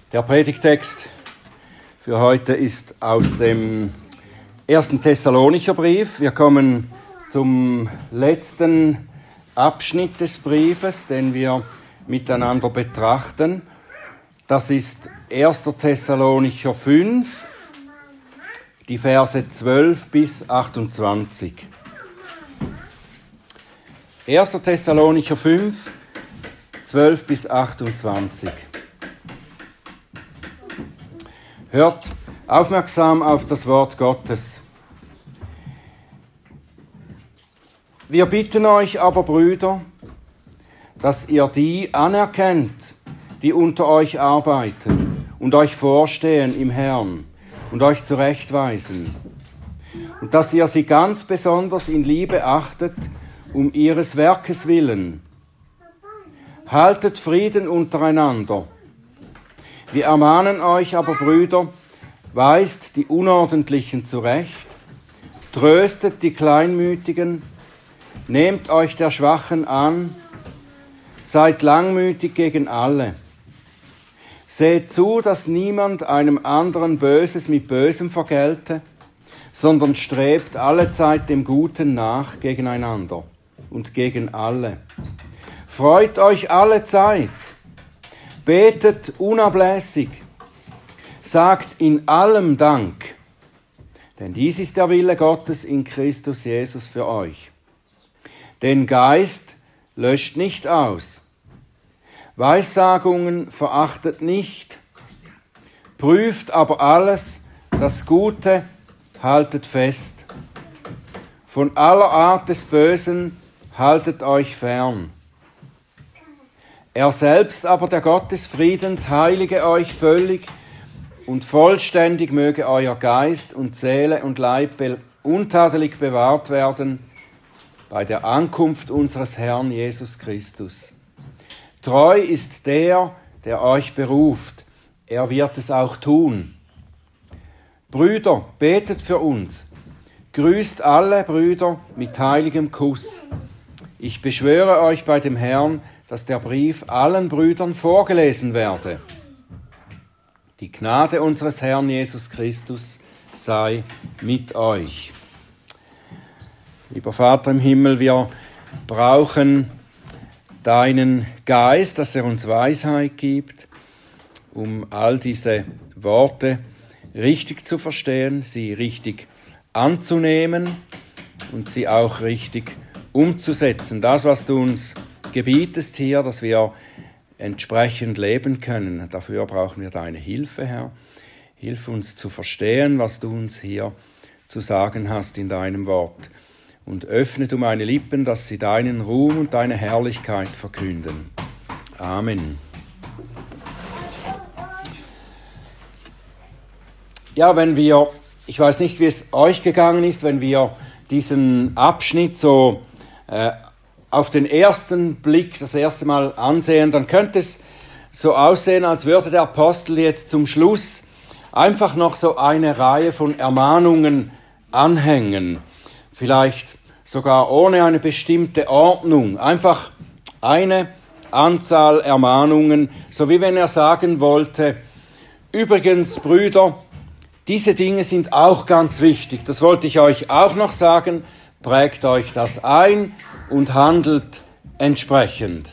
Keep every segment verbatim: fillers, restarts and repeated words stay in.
Der Predigtext für heute ist aus dem ersten Thessalonicher Brief. Wir kommen zum letzten Abschnitt des Briefes, den wir miteinander betrachten. Das ist erster Thessalonicher fünf, die Verse zwölf bis achtundzwanzig. erster Thessalonicher fünf, zwölf bis achtundzwanzig. Hört aufmerksam auf das Wort Gottes. Wir bitten euch aber, Brüder, dass ihr die anerkennt, die unter euch arbeiten und euch vorstehen im Herrn und euch zurechtweisen, und dass ihr sie ganz besonders in Liebe achtet, um ihres Werkes willen. Haltet Frieden untereinander. Wir ermahnen euch aber, Brüder, weist die Unordentlichen zurecht, tröstet die Kleinmütigen, nehmt euch der Schwachen an, seid langmütig gegen alle. Seht zu, dass niemand einem anderen Böses mit Bösem vergelte, sondern strebt allezeit dem Guten nach gegeneinander und gegen alle. Freut euch allezeit, betet unablässig, sagt in allem Dank, denn dies ist der Wille Gottes in Christus Jesus für euch. Den Geist löscht nicht aus, Weissagungen verachtet nicht, prüft aber alles, das Gute haltet fest. Von aller Art des Bösen haltet euch fern. Er selbst aber, der Gott des Friedens, heilige euch völlig und vollständig möge euer Geist und Seele und Leib be- untadelig bewahrt werden bei der Ankunft unseres Herrn Jesus Christus. Treu ist der, der euch beruft. Er wird es auch tun. Brüder, betet für uns. Grüßt alle Brüder mit heiligem Kuss. Ich beschwöre euch bei dem Herrn, dass der Brief allen Brüdern vorgelesen werde. Die Gnade unseres Herrn Jesus Christus sei mit euch. Lieber Vater im Himmel, wir brauchen deinen Geist, dass er uns Weisheit gibt, um all diese Worte richtig zu verstehen, sie richtig anzunehmen und sie auch richtig umzusetzen. Das, was du uns gebietest hier, dass wir entsprechend leben können. Dafür brauchen wir deine Hilfe, Herr. Hilf uns zu verstehen, was du uns hier zu sagen hast in deinem Wort. Und öffne du meine Lippen, dass sie deinen Ruhm und deine Herrlichkeit verkünden. Amen. Ja, wenn wir, ich weiß nicht, wie es euch gegangen ist, wenn wir diesen Abschnitt so äh, auf den ersten Blick das erste Mal ansehen, dann könnte es so aussehen, als würde der Apostel jetzt zum Schluss einfach noch so eine Reihe von Ermahnungen anhängen. Vielleicht sogar ohne eine bestimmte Ordnung. Einfach eine Anzahl Ermahnungen, so wie wenn er sagen wollte, übrigens, Brüder, diese Dinge sind auch ganz wichtig. Das wollte ich euch auch noch sagen. Prägt euch das ein und handelt entsprechend.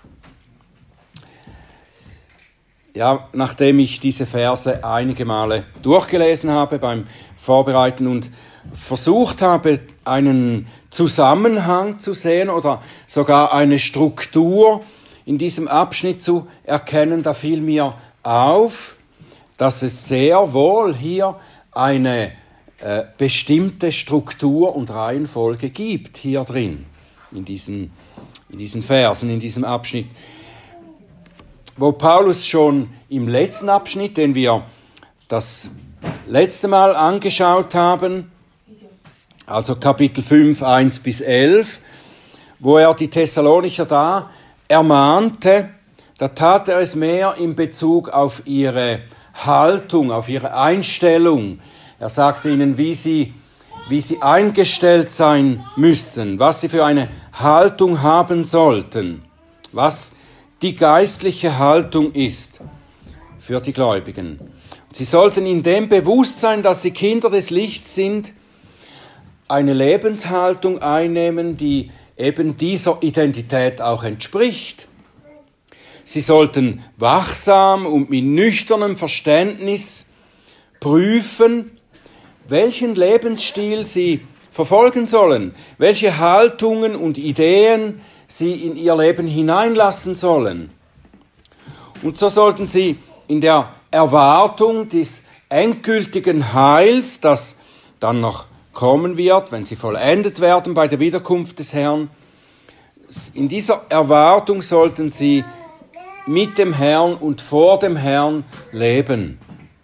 Ja, nachdem ich diese Verse einige Male durchgelesen habe beim Vorbereiten und versucht habe, einen Zusammenhang zu sehen oder sogar eine Struktur in diesem Abschnitt zu erkennen, da fiel mir auf, dass es sehr wohl hier eine äh, bestimmte Struktur und Reihenfolge gibt, hier drin, in diesen, in diesen Versen, in diesem Abschnitt. Wo Paulus schon im letzten Abschnitt, den wir das letzte Mal angeschaut haben, also Kapitel fünf, eins bis elf, wo er die Thessalonicher da ermahnte, da tat er es mehr in Bezug auf ihre Haltung, auf ihre Einstellung. Er sagte ihnen, wie sie, wie sie eingestellt sein müssen, was sie für eine Haltung haben sollten, was die geistliche Haltung ist. für die Gläubigen. Sie sollten in dem Bewusstsein, dass sie Kinder des Lichts sind, eine Lebenshaltung einnehmen, die eben dieser Identität auch entspricht. Sie sollten wachsam und mit nüchternem Verständnis prüfen, welchen Lebensstil sie verfolgen sollen, welche Haltungen und Ideen sie in ihr Leben hineinlassen sollen. Und so sollten sie in der Erwartung des endgültigen Heils, das dann noch kommen wird, wenn sie vollendet werden bei der Wiederkunft des Herrn, in dieser Erwartung sollten sie mit dem Herrn und vor dem Herrn leben.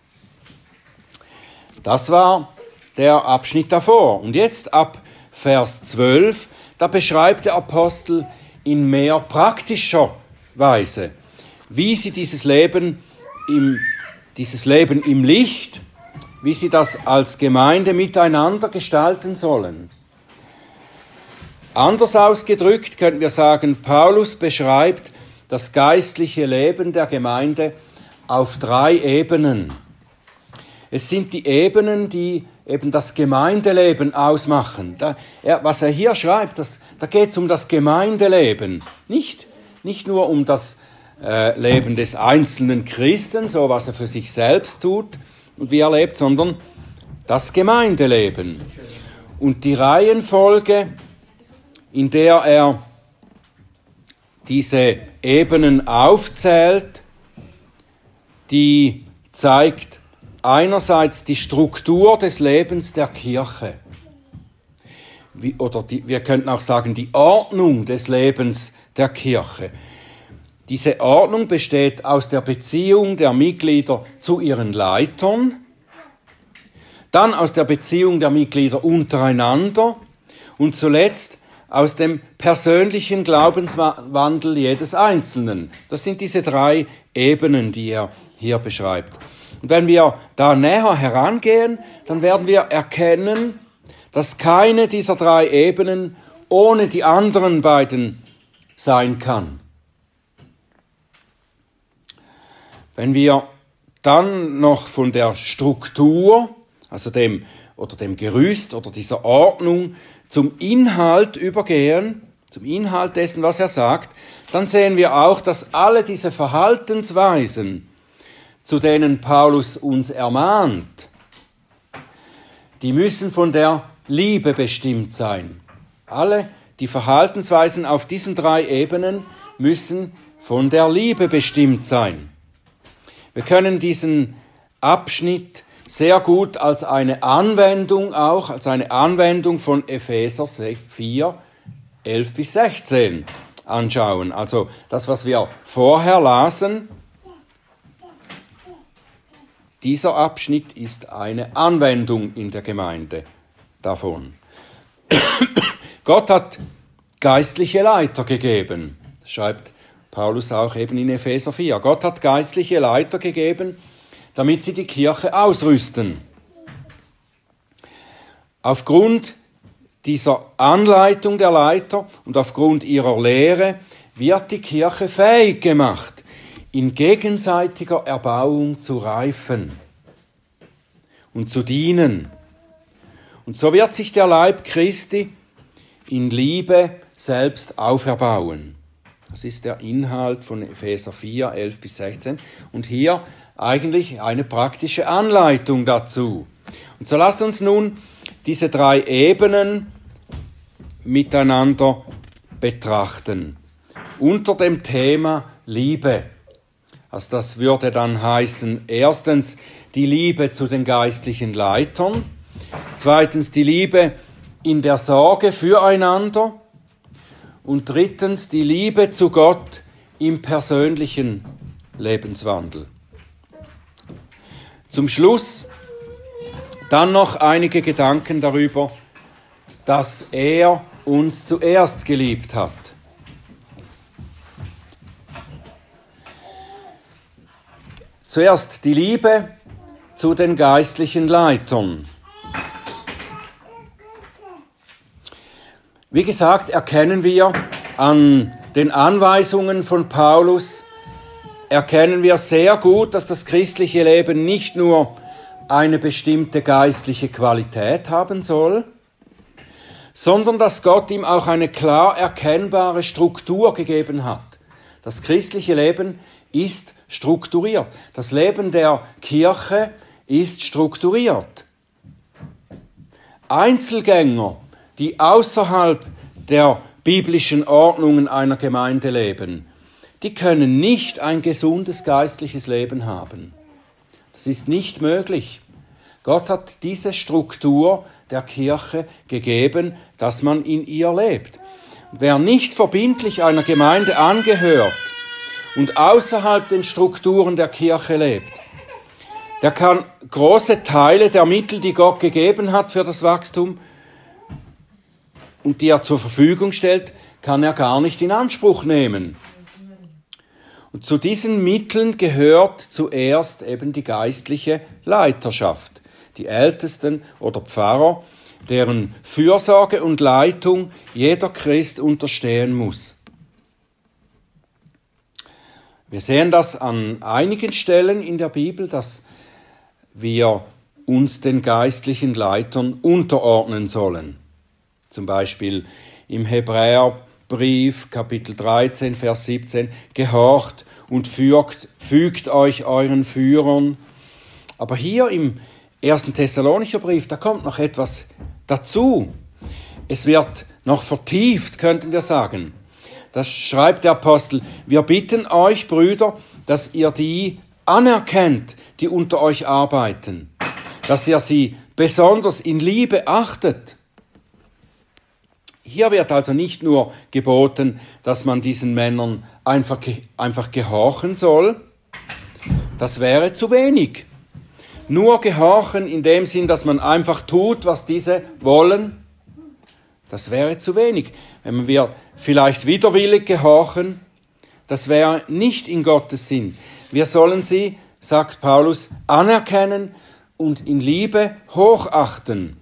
Das war der Abschnitt davor. Und jetzt ab Vers zwölf, da beschreibt der Apostel in mehr praktischer Weise, wie sie dieses Leben im, dieses Leben im Licht, wie sie das als Gemeinde miteinander gestalten sollen. Anders ausgedrückt könnten wir sagen, Paulus beschreibt das geistliche Leben der Gemeinde auf drei Ebenen. Es sind die Ebenen, die eben das Gemeindeleben ausmachen. Da, er, was er hier schreibt, das, da geht es um das Gemeindeleben, nicht, nicht nur um das äh, Leben des einzelnen Christen, so was er für sich selbst tut und wie er lebt, sondern das Gemeindeleben. Und die Reihenfolge, in der er diese Ebenen aufzählt, die zeigt einerseits die Struktur des Lebens der Kirche. Wie, oder die, wir könnten auch sagen, die Ordnung des Lebens der Kirche. Diese Ordnung besteht aus der Beziehung der Mitglieder zu ihren Leitern, dann aus der Beziehung der Mitglieder untereinander und zuletzt aus dem persönlichen Glaubenswandel jedes Einzelnen. Das sind diese drei Ebenen, die er hier beschreibt. Und wenn wir da näher herangehen, dann werden wir erkennen, dass keine dieser drei Ebenen ohne die anderen beiden sein kann. Wenn wir dann noch von der Struktur, also dem oder dem Gerüst oder dieser Ordnung zum Inhalt übergehen, zum Inhalt dessen, was er sagt, dann sehen wir auch, dass alle diese Verhaltensweisen, zu denen Paulus uns ermahnt, die müssen von der Liebe bestimmt sein. Alle die Verhaltensweisen auf diesen drei Ebenen müssen von der Liebe bestimmt sein. Wir können diesen Abschnitt sehr gut als eine Anwendung auch, als eine Anwendung von Epheser vier, elf bis sechzehn anschauen. Also das, was wir vorher lasen, dieser Abschnitt ist eine Anwendung in der Gemeinde davon. Gott hat geistliche Leiter gegeben, schreibt Paulus auch eben in Epheser vier. Gott hat geistliche Leiter gegeben, damit sie die Kirche ausrüsten. Aufgrund dieser Anleitung der Leiter und aufgrund ihrer Lehre wird die Kirche fähig gemacht, in gegenseitiger Erbauung zu reifen und zu dienen. Und so wird sich der Leib Christi in Liebe selbst auferbauen. Das ist der Inhalt von Epheser vier, elf bis sechzehn. Und hier eigentlich eine praktische Anleitung dazu. Und so lasst uns nun diese drei Ebenen miteinander betrachten. Unter dem Thema Liebe. Also das würde dann heißen, erstens die Liebe zu den geistlichen Leitern, zweitens die Liebe in der Sorge füreinander und drittens die Liebe zu Gott im persönlichen Lebenswandel. Zum Schluss dann noch einige Gedanken darüber, dass er uns zuerst geliebt hat. Zuerst die Liebe zu den geistlichen Leitern. Wie gesagt, erkennen wir an den Anweisungen von Paulus, erkennen wir sehr gut, dass das christliche Leben nicht nur eine bestimmte geistliche Qualität haben soll, sondern dass Gott ihm auch eine klar erkennbare Struktur gegeben hat. Das christliche Leben ist strukturiert. Das Leben der Kirche ist strukturiert. Einzelgänger, die außerhalb der biblischen Ordnungen einer Gemeinde leben, die können nicht ein gesundes geistliches Leben haben. Das ist nicht möglich. Gott hat diese Struktur der Kirche gegeben, dass man in ihr lebt. Wer nicht verbindlich einer Gemeinde angehört und außerhalb den Strukturen der Kirche lebt, der kann große Teile der Mittel, die Gott gegeben hat für das Wachstum und die er zur Verfügung stellt, kann er gar nicht in Anspruch nehmen. Und zu diesen Mitteln gehört zuerst eben die geistliche Leiterschaft, die Ältesten oder Pfarrer, deren Fürsorge und Leitung jeder Christ unterstehen muss. Wir sehen das an einigen Stellen in der Bibel, dass wir uns den geistlichen Leitern unterordnen sollen. Zum Beispiel im Hebräerbrief, Kapitel dreizehn, Vers siebzehn, gehorcht und fügt, fügt euch euren Führern. Aber hier im ersten Thessalonicher Brief, da kommt noch etwas dazu. Es wird noch vertieft, könnten wir sagen. Das schreibt der Apostel: Wir bitten euch, Brüder, dass ihr die anerkennt, die unter euch arbeiten, dass ihr sie besonders in Liebe achtet. Hier wird also nicht nur geboten, dass man diesen Männern einfach, einfach gehorchen soll. Das wäre zu wenig. Nur gehorchen in dem Sinn, dass man einfach tut, was diese wollen, das wäre zu wenig. Wenn wir vielleicht widerwillig gehorchen, das wäre nicht in Gottes Sinn. Wir sollen sie, sagt Paulus, anerkennen und in Liebe hochachten.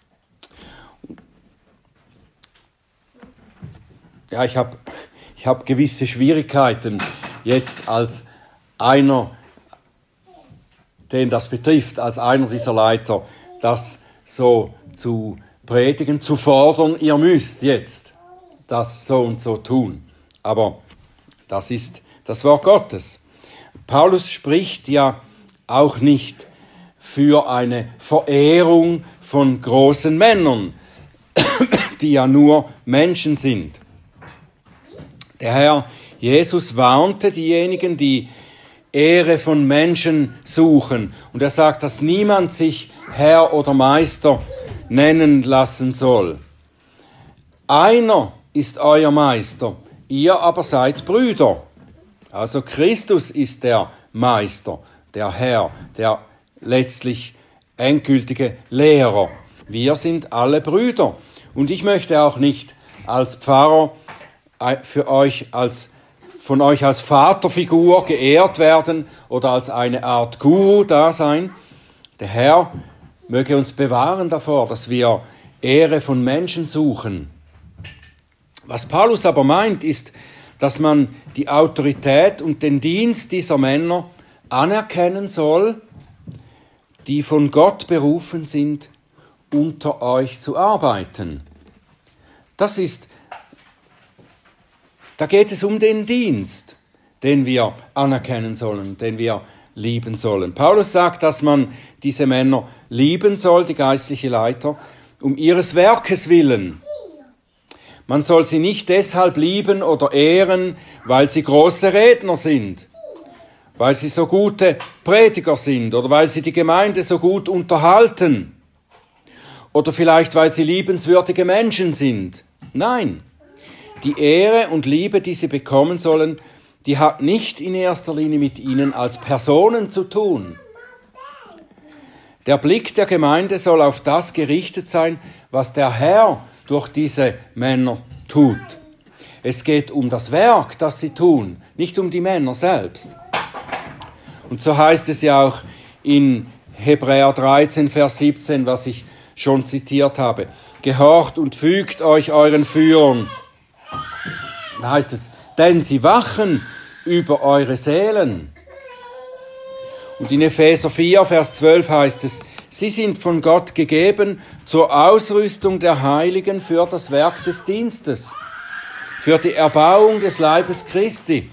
Ja, ich habe ich hab gewisse Schwierigkeiten jetzt als einer, den das betrifft, als einer dieser Leiter, das so zu predigen, zu fordern, ihr müsst jetzt das so und so tun. Aber das ist das Wort Gottes. Paulus spricht ja auch nicht für eine Verehrung von großen Männern, die ja nur Menschen sind. Der Herr Jesus warnte diejenigen, die Ehre von Menschen suchen. Und er sagt, dass niemand sich Herr oder Meister nennen lassen soll. Einer ist euer Meister, ihr aber seid Brüder. Also Christus ist der Meister, der Herr, der letztlich endgültige Lehrer. Wir sind alle Brüder. Und ich möchte auch nicht als Pfarrer für euch als, von euch als Vaterfigur geehrt werden oder als eine Art Guru da sein. Der Herr möge uns bewahren davor, dass wir Ehre von Menschen suchen. Was Paulus aber meint, ist, dass man die Autorität und den Dienst dieser Männer anerkennen soll, die von Gott berufen sind, unter euch zu arbeiten. Das ist, da geht es um den Dienst, den wir anerkennen sollen, den wir lieben sollen. Paulus sagt, dass man diese Männer lieben soll, die geistliche Leiter, um ihres Werkes willen. Man soll sie nicht deshalb lieben oder ehren, weil sie große Redner sind, weil sie so gute Prediger sind oder weil sie die Gemeinde so gut unterhalten oder vielleicht weil sie liebenswürdige Menschen sind. Nein, die Ehre und Liebe, die sie bekommen sollen, die hat nicht in erster Linie mit ihnen als Personen zu tun. Der Blick der Gemeinde soll auf das gerichtet sein, was der Herr durch diese Männer tut. Es geht um das Werk, das sie tun, nicht um die Männer selbst. Und so heißt es ja auch in Hebräer dreizehn, Vers siebzehn, was ich schon zitiert habe. Gehorcht und fügt euch euren Führern. Da heißt es, denn sie wachen über eure Seelen. Und in Epheser vier, Vers zwölf heißt es, sie sind von Gott gegeben zur Ausrüstung der Heiligen für das Werk des Dienstes, für die Erbauung des Leibes Christi.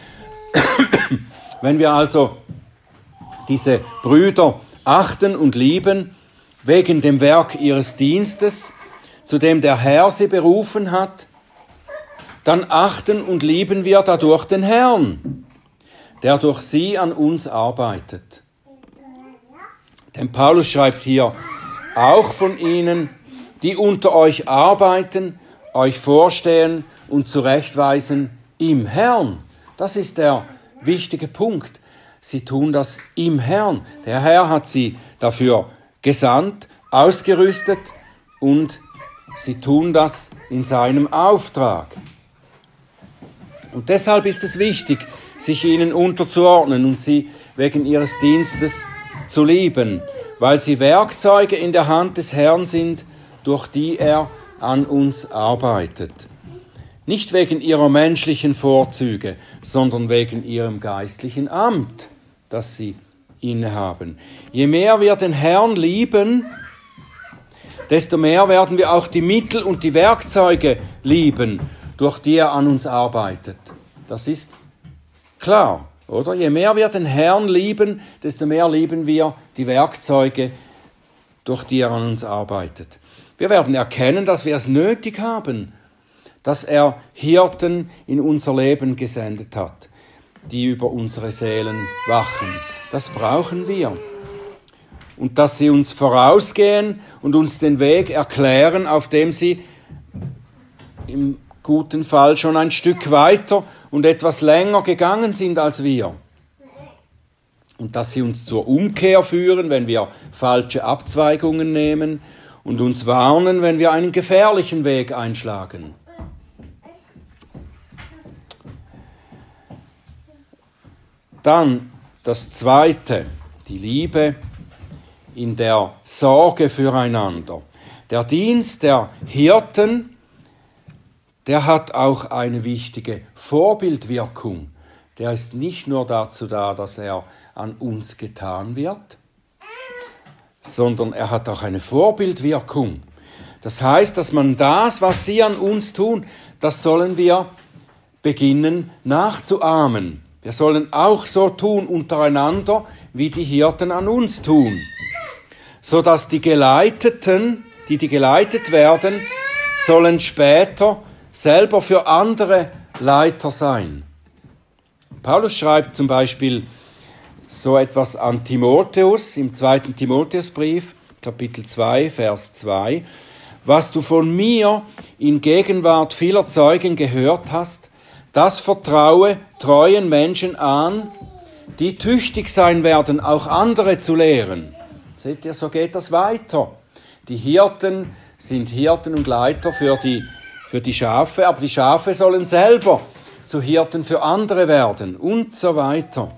Wenn wir also diese Brüder achten und lieben, wegen dem Werk ihres Dienstes, zu dem der Herr sie berufen hat, dann achten und lieben wir dadurch den Herrn, der durch sie an uns arbeitet. Denn Paulus schreibt hier auch von ihnen, die unter euch arbeiten, euch vorstehen und zurechtweisen im Herrn. Das ist der wichtige Punkt. Sie tun das im Herrn. Der Herr hat sie dafür gesandt, ausgerüstet und sie tun das in seinem Auftrag. Und deshalb ist es wichtig, sich ihnen unterzuordnen und sie wegen ihres Dienstes zu lieben, weil sie Werkzeuge in der Hand des Herrn sind, durch die er an uns arbeitet. Nicht wegen ihrer menschlichen Vorzüge, sondern wegen ihrem geistlichen Amt, das sie innehaben. Je mehr wir den Herrn lieben, desto mehr werden wir auch die Mittel und die Werkzeuge lieben, durch die er an uns arbeitet. Das ist klar, oder? Je mehr wir den Herrn lieben, desto mehr lieben wir die Werkzeuge, durch die er an uns arbeitet. Wir werden erkennen, dass wir es nötig haben, dass er Hirten in unser Leben gesendet hat, die über unsere Seelen wachen. Das brauchen wir. Und dass sie uns vorausgehen und uns den Weg erklären, auf dem sie im guten Fall schon ein Stück weiter und etwas länger gegangen sind als wir. Und dass sie uns zur Umkehr führen, wenn wir falsche Abzweigungen nehmen und uns warnen, wenn wir einen gefährlichen Weg einschlagen. Dann das Zweite, die Liebe in der Sorge füreinander. Der Dienst der Hirten, der hat auch eine wichtige Vorbildwirkung. Der ist nicht nur dazu da, dass er an uns getan wird, sondern er hat auch eine Vorbildwirkung. Das heißt, dass man das, was sie an uns tun, das sollen wir beginnen nachzuahmen. Wir sollen auch so tun untereinander, wie die Hirten an uns tun, sodass die Geleiteten, die die geleitet werden, sollen später selber für andere Leiter sein. Paulus schreibt zum Beispiel so etwas an Timotheus im zweiten Timotheusbrief, Kapitel zwei, Vers zwei. Was du von mir in Gegenwart vieler Zeugen gehört hast, das vertraue treuen Menschen an, die tüchtig sein werden, auch andere zu lehren. Seht ihr, so geht das weiter. Die Hirten sind Hirten und Leiter für die, für die Schafe, aber die Schafe sollen selber zu Hirten für andere werden und so weiter.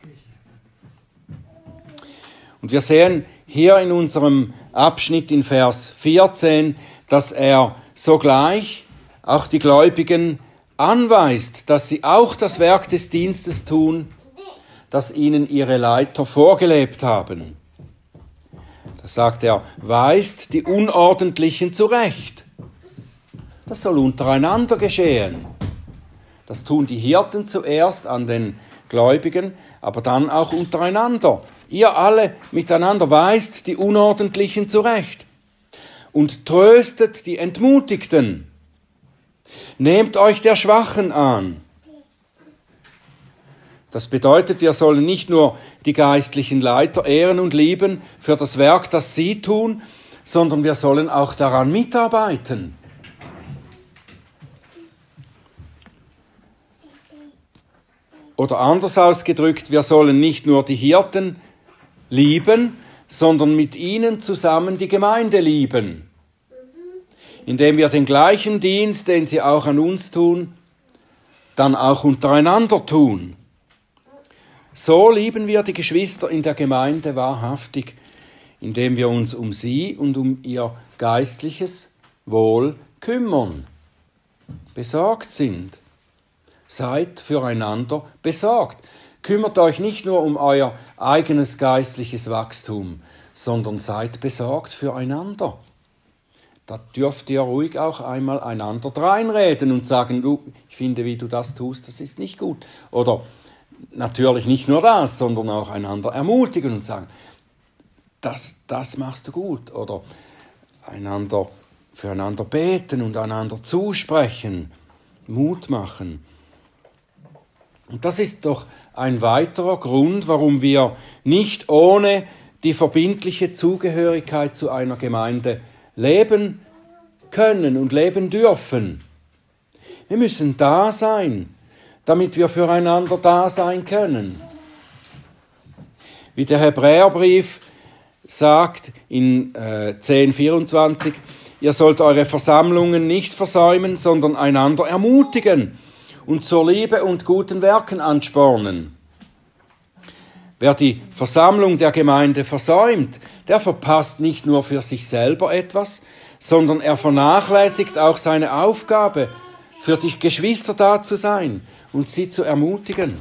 Und wir sehen hier in unserem Abschnitt in Vers vierzehn, dass er sogleich auch die Gläubigen anweist, dass sie auch das Werk des Dienstes tun, das ihnen ihre Leiter vorgelebt haben. Da sagt er, weist die Unordentlichen zurecht. Das soll untereinander geschehen. Das tun die Hirten zuerst an den Gläubigen, aber dann auch untereinander. Ihr alle miteinander weist die Unordentlichen zurecht und tröstet die Entmutigten. Nehmt euch der Schwachen an. Das bedeutet, wir sollen nicht nur die geistlichen Leiter ehren und lieben für das Werk, das sie tun, sondern wir sollen auch daran mitarbeiten. Oder anders ausgedrückt, wir sollen nicht nur die Hirten lieben, sondern mit ihnen zusammen die Gemeinde lieben. Indem wir den gleichen Dienst, den sie auch an uns tun, dann auch untereinander tun. So lieben wir die Geschwister in der Gemeinde wahrhaftig, indem wir uns um sie und um ihr geistliches Wohl kümmern, besorgt sind. Seid füreinander besorgt. Kümmert euch nicht nur um euer eigenes geistliches Wachstum, sondern seid besorgt füreinander. Da dürft ihr ruhig auch einmal einander dreinreden und sagen, du, ich finde, wie du das tust, das ist nicht gut. Oder natürlich nicht nur das, sondern auch einander ermutigen und sagen, das, das machst du gut. Oder einander, füreinander beten und einander zusprechen, Mut machen. Und das ist doch ein weiterer Grund, warum wir nicht ohne die verbindliche Zugehörigkeit zu einer Gemeinde leben können und leben dürfen. Wir müssen da sein, damit wir füreinander da sein können. Wie der Hebräerbrief sagt in äh, zehn vierundzwanzig, ihr sollt eure Versammlungen nicht versäumen, sondern einander ermutigen und zur Liebe und guten Werken anspornen. Wer die Versammlung der Gemeinde versäumt, der verpasst nicht nur für sich selber etwas, sondern er vernachlässigt auch seine Aufgabe, für die Geschwister da zu sein und sie zu ermutigen.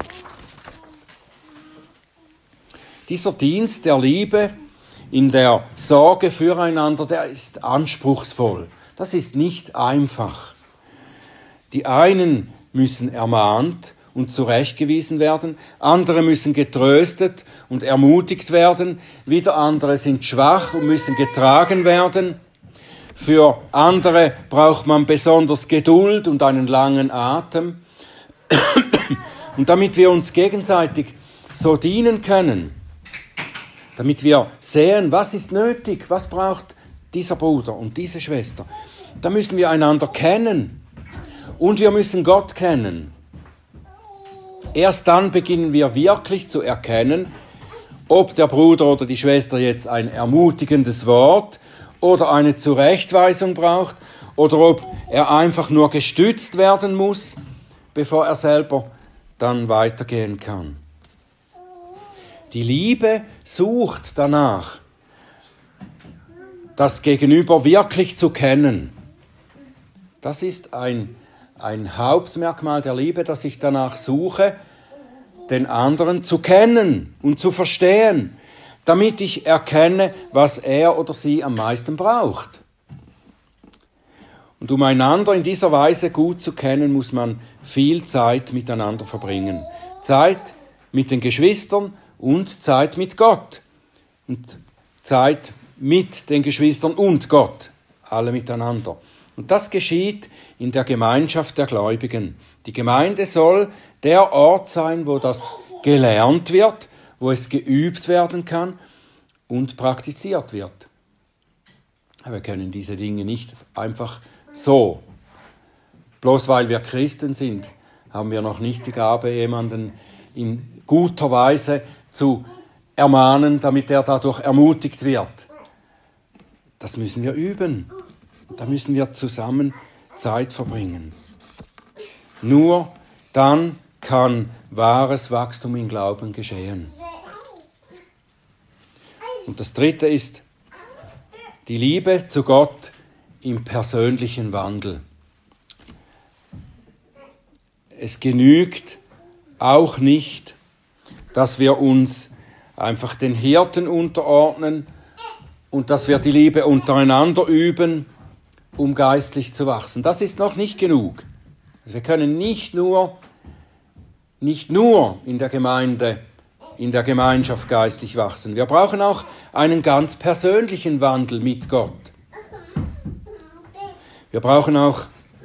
Dieser Dienst der Liebe in der Sorge füreinander, der ist anspruchsvoll. Das ist nicht einfach. Die einen müssen ermahnt und zurechtgewiesen werden, andere müssen getröstet und ermutigt werden, wieder andere sind schwach und müssen getragen werden. Für andere braucht man besonders Geduld und einen langen Atem. Und damit wir uns gegenseitig so dienen können, damit wir sehen, was ist nötig, was braucht dieser Bruder und diese Schwester, da müssen wir einander kennen und wir müssen Gott kennen. Erst dann beginnen wir wirklich zu erkennen, ob der Bruder oder die Schwester jetzt ein ermutigendes Wort oder eine Zurechtweisung braucht oder ob er einfach nur gestützt werden muss, bevor er selber dann weitergehen kann. Die Liebe sucht danach, das Gegenüber wirklich zu kennen. Das ist ein, ein Hauptmerkmal der Liebe, dass ich danach suche, den anderen zu kennen und zu verstehen, damit ich erkenne, was er oder sie am meisten braucht. Und um einander in dieser Weise gut zu kennen, muss man viel Zeit miteinander verbringen. Zeit mit den Geschwistern und Zeit mit Gott. Und Zeit mit den Geschwistern und Gott. Alle miteinander. Und das geschieht in der Gemeinschaft der Gläubigen. Die Gemeinde soll der Ort sein, wo das gelernt wird, wo es geübt werden kann und praktiziert wird. Aber wir können diese Dinge nicht einfach so. Bloß weil wir Christen sind, haben wir noch nicht die Gabe, jemanden in guter Weise zu ermahnen, damit er dadurch ermutigt wird. Das müssen wir üben. Da müssen wir zusammen Zeit verbringen. Nur dann kann wahres Wachstum im Glauben geschehen. Und das Dritte ist die Liebe zu Gott im persönlichen Wandel. Es genügt auch nicht, dass wir uns einfach den Hirten unterordnen und dass wir die Liebe untereinander üben, um geistlich zu wachsen. Das ist noch nicht genug. Wir können nicht nur, nicht nur in der Gemeinde, in der Gemeinschaft geistlich wachsen. Wir brauchen auch einen ganz persönlichen Wandel mit Gott. Wir brauchen auch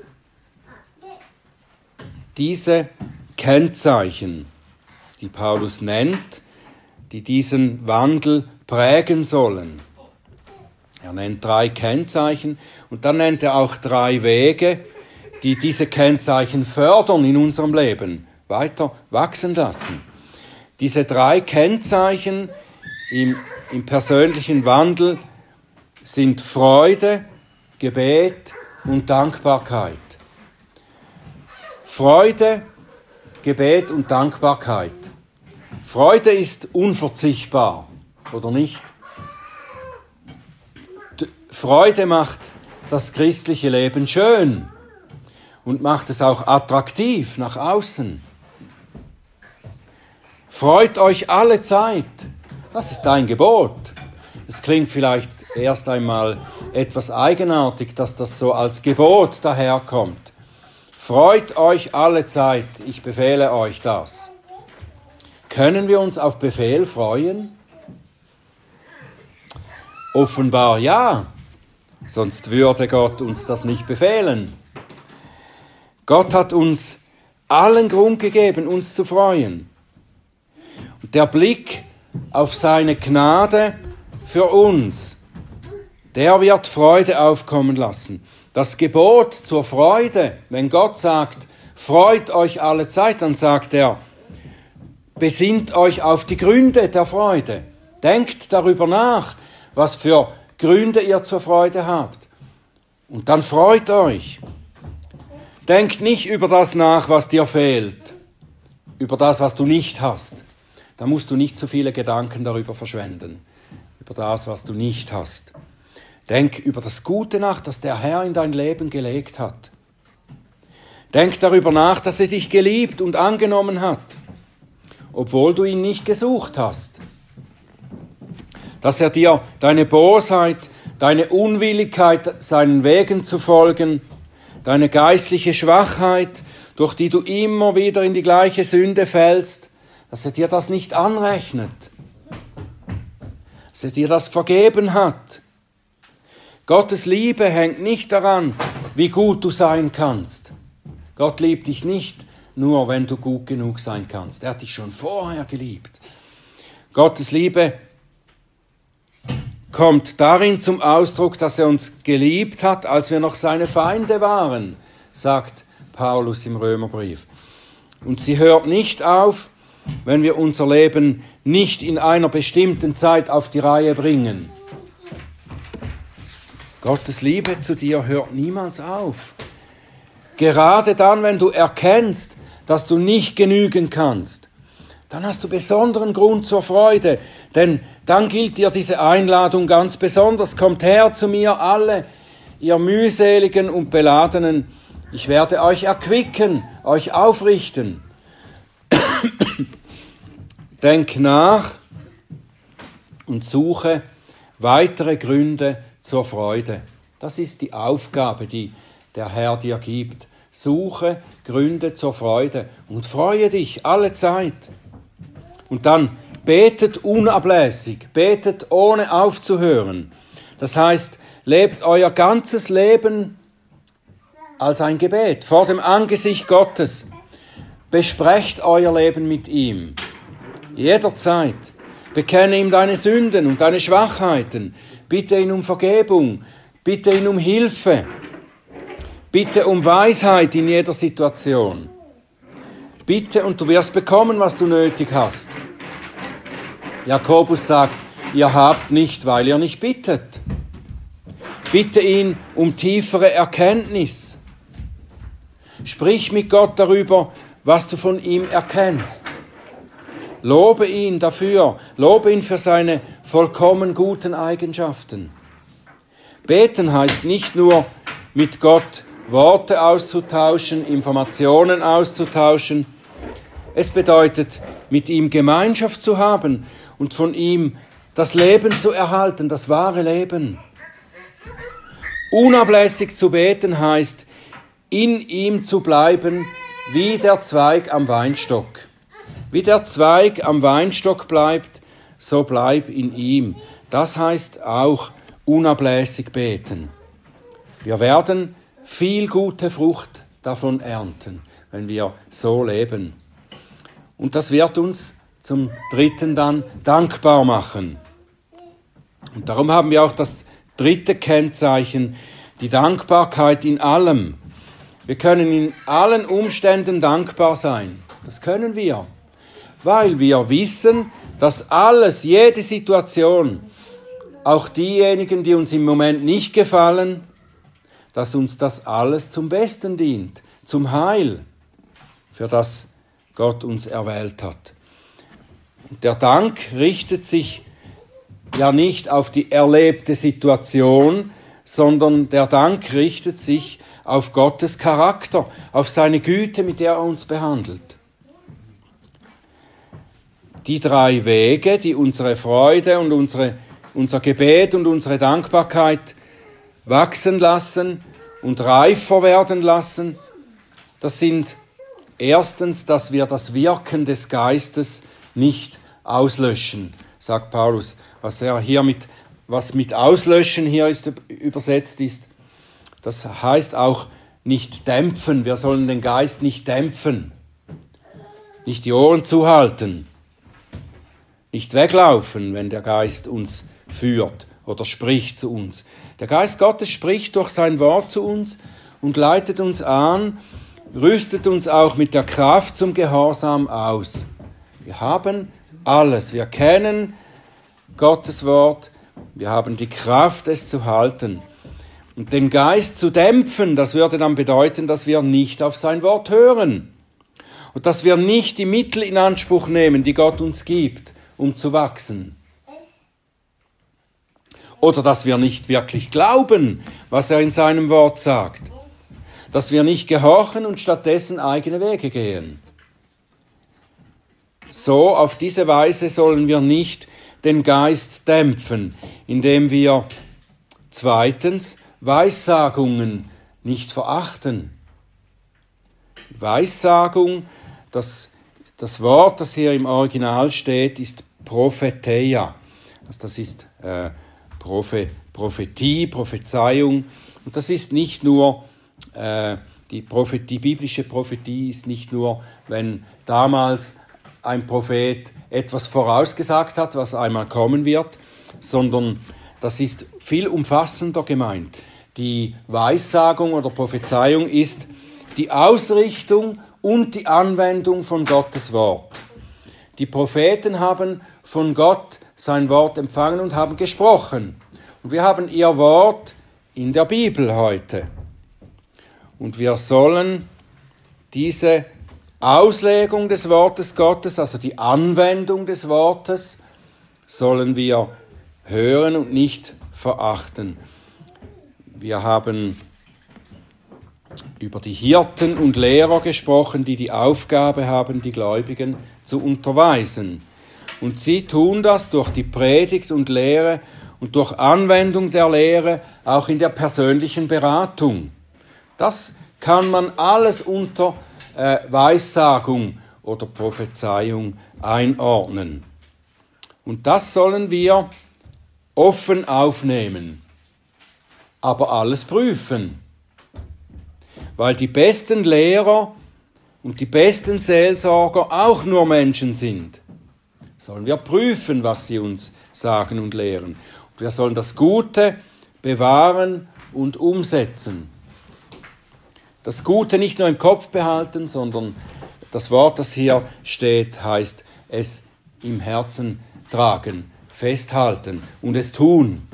diese Kennzeichen, die Paulus nennt, die diesen Wandel prägen sollen. Er nennt drei Kennzeichen und dann nennt er auch drei Wege, die diese Kennzeichen fördern in unserem Leben, weiter wachsen lassen. Diese drei Kennzeichen im, im persönlichen Wandel sind Freude, Gebet und Dankbarkeit. Freude, Gebet und Dankbarkeit. Freude ist unverzichtbar, oder nicht? Freude macht das christliche Leben schön. und macht es auch attraktiv nach außen. Freut euch alle Zeit. Das ist ein Gebot. Es klingt vielleicht erst einmal etwas eigenartig, dass das so als Gebot daherkommt. Freut euch alle Zeit, ich befehle euch das. Können wir uns auf Befehl freuen? Offenbar ja, sonst würde Gott uns das nicht befehlen. Gott hat uns allen Grund gegeben, uns zu freuen. Und der Blick auf seine Gnade für uns, der wird Freude aufkommen lassen. Das Gebot zur Freude, wenn Gott sagt, freut euch alle Zeit, dann sagt er, besinnt euch auf die Gründe der Freude. Denkt darüber nach, was für Gründe ihr zur Freude habt. Und dann freut euch. Denkt nicht über das nach, was dir fehlt, über das, was du nicht hast. Da musst du nicht zu viele Gedanken darüber verschwenden, über das, was du nicht hast. Denk über das Gute nach, das der Herr in dein Leben gelegt hat. Denk darüber nach, dass er dich geliebt und angenommen hat, obwohl du ihn nicht gesucht hast. Dass er dir deine Bosheit, deine Unwilligkeit, seinen Wegen zu folgen, deine geistliche Schwachheit, durch die du immer wieder in die gleiche Sünde fällst, dass er dir das nicht anrechnet, dass er dir das vergeben hat. Gottes Liebe hängt nicht daran, wie gut du sein kannst. Gott liebt dich nicht nur, wenn du gut genug sein kannst. Er hat dich schon vorher geliebt. Gottes Liebe kommt darin zum Ausdruck, dass er uns geliebt hat, als wir noch seine Feinde waren, sagt Paulus im Römerbrief. Und sie hört nicht auf, wenn wir unser Leben nicht in einer bestimmten Zeit auf die Reihe bringen. Gottes Liebe zu dir hört niemals auf. Gerade dann, wenn du erkennst, dass du nicht genügen kannst, dann hast du besonderen Grund zur Freude, denn dann gilt dir diese Einladung ganz besonders. Kommt her zu mir alle, ihr mühseligen und beladenen, ich werde euch erquicken, euch aufrichten. Denk nach und suche weitere Gründe zur Freude. Das ist die Aufgabe, die der Herr dir gibt. Suche Gründe zur Freude und freue dich alle Zeit. Und dann betet unablässig, betet ohne aufzuhören. Das heißt, lebt euer ganzes Leben als ein Gebet vor dem Angesicht Gottes. Besprecht euer Leben mit ihm. Jederzeit. Bekenne ihm deine Sünden und deine Schwachheiten. Bitte ihn um Vergebung. Bitte ihn um Hilfe. Bitte um Weisheit in jeder Situation. Bitte und du wirst bekommen, was du nötig hast. Jakobus sagt, ihr habt nicht, weil ihr nicht bittet. Bitte ihn um tiefere Erkenntnis. Sprich mit Gott darüber, was du von ihm erkennst. Lobe ihn dafür, lobe ihn für seine vollkommen guten Eigenschaften. Beten heißt nicht nur mit Gott Worte auszutauschen, Informationen auszutauschen. Es bedeutet, mit ihm Gemeinschaft zu haben und von ihm das Leben zu erhalten, das wahre Leben. Unablässig zu beten heißt, in ihm zu bleiben, wie der Zweig am Weinstock. Wie der Zweig am Weinstock bleibt, so bleib in ihm. Das heißt auch unablässig beten. Wir werden viel gute Frucht davon ernten, wenn wir so leben. Und das wird uns zum Dritten dann dankbar machen. Und darum haben wir auch das dritte Kennzeichen, die Dankbarkeit in allem. Wir können in allen Umständen dankbar sein. Das können wir, weil wir wissen, dass alles, jede Situation, auch diejenigen, die uns im Moment nicht gefallen, dass uns das alles zum Besten dient, zum Heil, für das Gott uns erwählt hat. Und der Dank richtet sich ja nicht auf die erlebte Situation, sondern der Dank richtet sich auf Gottes Charakter, auf seine Güte, mit der er uns behandelt. Die drei Wege, die unsere Freude und unsere, unser Gebet und unsere Dankbarkeit wachsen lassen und reifer werden lassen, das sind erstens, dass wir das Wirken des Geistes nicht auslöschen, sagt Paulus. Was er hier mit, was mit auslöschen hier ist, übersetzt ist, das heißt auch nicht dämpfen. Wir sollen den Geist nicht dämpfen, nicht die Ohren zuhalten, nicht weglaufen, wenn der Geist uns führt oder spricht zu uns. Der Geist Gottes spricht durch sein Wort zu uns und leitet uns an, rüstet uns auch mit der Kraft zum Gehorsam aus. Wir haben alles. Wir kennen Gottes Wort. Wir haben die Kraft, es zu halten. Und den Geist zu dämpfen, das würde dann bedeuten, dass wir nicht auf sein Wort hören. Und dass wir nicht die Mittel in Anspruch nehmen, die Gott uns gibt, um zu wachsen. Oder dass wir nicht wirklich glauben, was er in seinem Wort sagt. Dass wir nicht gehorchen und stattdessen eigene Wege gehen. So, auf diese Weise sollen wir nicht den Geist dämpfen, indem wir zweitens Weissagungen nicht verachten. Weissagung, das, das Wort, das hier im Original steht, ist Propheteia. Also das ist äh, Prophe, Prophetie, Prophezeiung. Und das ist nicht nur, äh, die, Prophet, die biblische Prophetie ist nicht nur, wenn damals ein Prophet etwas vorausgesagt hat, was einmal kommen wird, sondern das ist viel umfassender gemeint. Die Weissagung oder Prophezeiung ist die Ausrichtung und die Anwendung von Gottes Wort. Die Propheten haben von Gott sein Wort empfangen und haben gesprochen. Und wir haben ihr Wort in der Bibel heute. Und wir sollen diese Auslegung des Wortes Gottes, also die Anwendung des Wortes, sollen wir hören und nicht verachten. Wir haben über die Hirten und Lehrer gesprochen, die die Aufgabe haben, die Gläubigen zu unterweisen. Und sie tun das durch die Predigt und Lehre und durch Anwendung der Lehre auch in der persönlichen Beratung. Das kann man alles unter äh, Weissagung oder Prophezeiung einordnen. Und das sollen wir offen aufnehmen, aber alles prüfen. Weil die besten Lehrer und die besten Seelsorger auch nur Menschen sind. Sollen wir prüfen, was sie uns sagen und lehren. Und wir sollen das Gute bewahren und umsetzen. Das Gute nicht nur im Kopf behalten, sondern das Wort, das hier steht, heißt es im Herzen tragen, festhalten und es tun.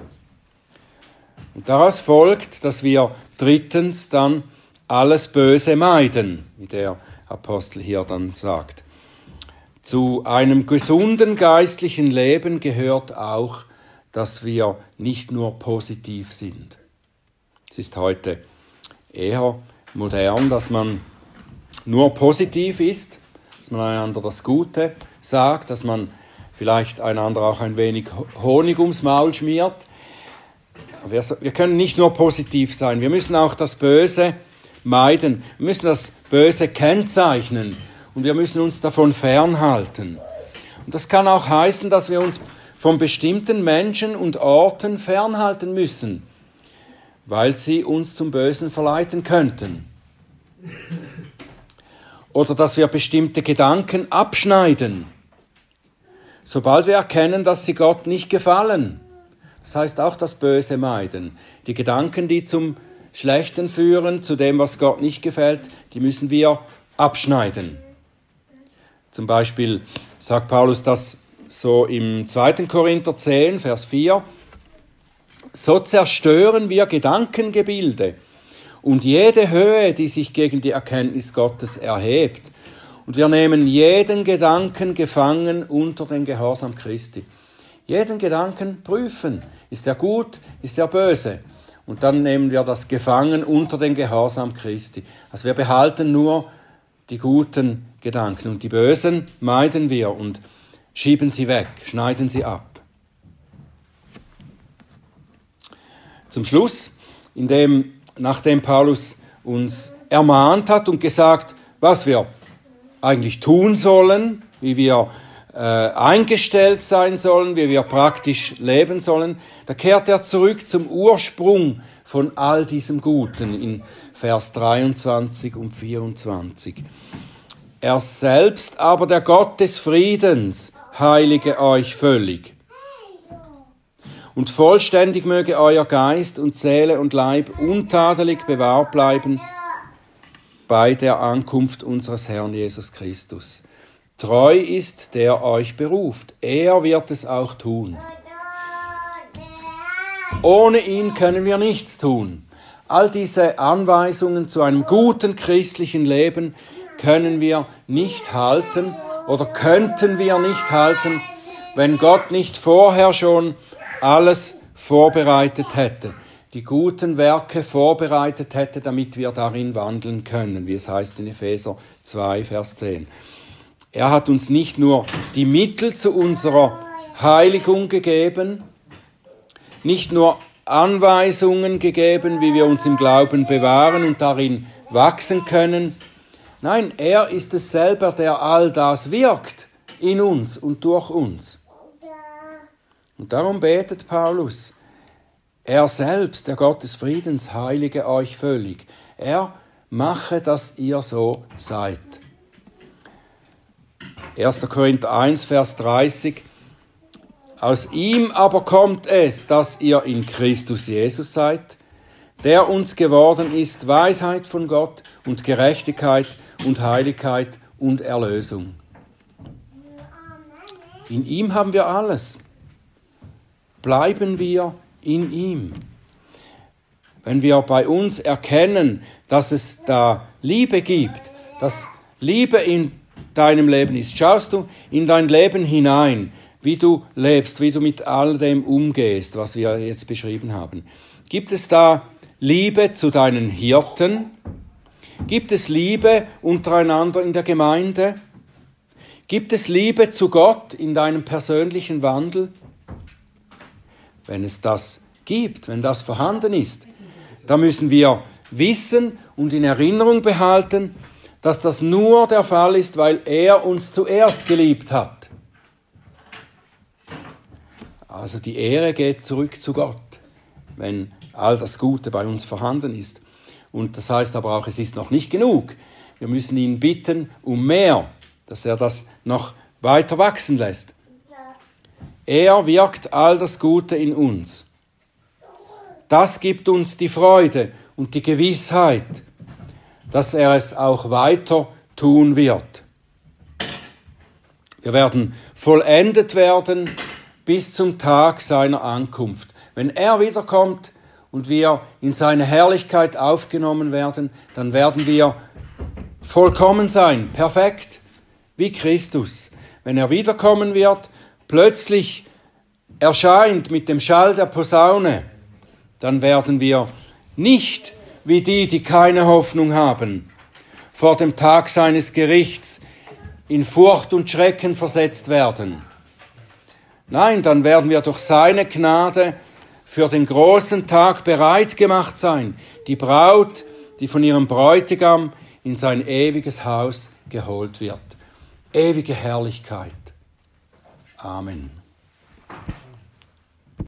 Und daraus folgt, dass wir drittens dann alles Böse meiden, wie der Apostel hier dann sagt. Zu einem gesunden geistlichen Leben gehört auch, dass wir nicht nur positiv sind. Es ist heute eher modern, dass man nur positiv ist, dass man einander das Gute sagt, dass man vielleicht einander auch ein wenig Honig ums Maul schmiert. Wir, wir können nicht nur positiv sein, wir müssen auch das Böse meiden. Wir müssen das Böse kennzeichnen und wir müssen uns davon fernhalten. Und das kann auch heißen, dass wir uns von bestimmten Menschen und Orten fernhalten müssen, weil sie uns zum Bösen verleiten könnten. Oder dass wir bestimmte Gedanken abschneiden, sobald wir erkennen, dass sie Gott nicht gefallen. Das heißt auch das Böse meiden. Die Gedanken, die zum Schlechten führen, zu dem, was Gott nicht gefällt, die müssen wir abschneiden. Zum Beispiel sagt Paulus das so im zweiten Korinther zehn, Vers vier. So zerstören wir Gedankengebilde und jede Höhe, die sich gegen die Erkenntnis Gottes erhebt. Und wir nehmen jeden Gedanken gefangen unter den Gehorsam Christi. Jeden Gedanken prüfen. Ist er gut? Ist er böse? Und dann nehmen wir das gefangen unter den Gehorsam Christi. Also wir behalten nur die guten Gedanken und die bösen meiden wir und schieben sie weg, schneiden sie ab. Zum Schluss, indem, nachdem Paulus uns ermahnt hat und gesagt, was wir eigentlich tun sollen, wie wir äh, eingestellt sein sollen, wie wir praktisch leben sollen, da kehrt er zurück zum Ursprung von all diesem Guten in Vers dreiundzwanzig und vierundzwanzig. Er selbst aber, der Gott des Friedens, heilige euch völlig. Und vollständig möge euer Geist und Seele und Leib untadelig bewahrt bleiben bei der Ankunft unseres Herrn Jesus Christus. Treu ist, der euch beruft. Er wird es auch tun. Ohne ihn können wir nichts tun. All diese Anweisungen zu einem guten christlichen Leben können wir nicht halten oder könnten wir nicht halten, wenn Gott nicht vorher schon alles vorbereitet hätte, die guten Werke vorbereitet hätte, damit wir darin wandeln können, wie es heißt in Epheser zwei, Vers zehn. Er hat uns nicht nur die Mittel zu unserer Heiligung gegeben, nicht nur Anweisungen gegeben, wie wir uns im Glauben bewahren und darin wachsen können. Nein, er ist es selber, der all das wirkt in uns und durch uns. Und darum betet Paulus, er selbst, der Gott des Friedens, heilige euch völlig. Er mache, dass ihr so seid. erster Korinther eins, Vers dreißig. Aus ihm aber kommt es, dass ihr in Christus Jesus seid, der uns geworden ist, Weisheit von Gott und Gerechtigkeit und Heiligkeit und Erlösung. In ihm haben wir alles. Bleiben wir in ihm. Wenn wir bei uns erkennen, dass es da Liebe gibt, dass Liebe in deinem Leben ist, schaust du in dein Leben hinein, wie du lebst, wie du mit all dem umgehst, was wir jetzt beschrieben haben. Gibt es da Liebe zu deinen Hirten? Gibt es Liebe untereinander in der Gemeinde? Gibt es Liebe zu Gott in deinem persönlichen Wandel? Wenn es das gibt, wenn das vorhanden ist, dann müssen wir wissen und in Erinnerung behalten, dass das nur der Fall ist, weil er uns zuerst geliebt hat. Also die Ehre geht zurück zu Gott, wenn all das Gute bei uns vorhanden ist. Und das heißt aber auch, es ist noch nicht genug. Wir müssen ihn bitten um mehr, dass er das noch weiter wachsen lässt. Er wirkt all das Gute in uns. Das gibt uns die Freude und die Gewissheit, dass er es auch weiter tun wird. Wir werden vollendet werden bis zum Tag seiner Ankunft. Wenn er wiederkommt und wir in seine Herrlichkeit aufgenommen werden, dann werden wir vollkommen sein, perfekt, wie Christus. Wenn er wiederkommen wird, plötzlich erscheint mit dem Schall der Posaune, dann werden wir nicht wie die, die keine Hoffnung haben, vor dem Tag seines Gerichts in Furcht und Schrecken versetzt werden. Nein, dann werden wir durch seine Gnade für den großen Tag bereit gemacht sein, die Braut, die von ihrem Bräutigam in sein ewiges Haus geholt wird. Ewige Herrlichkeit. Amen.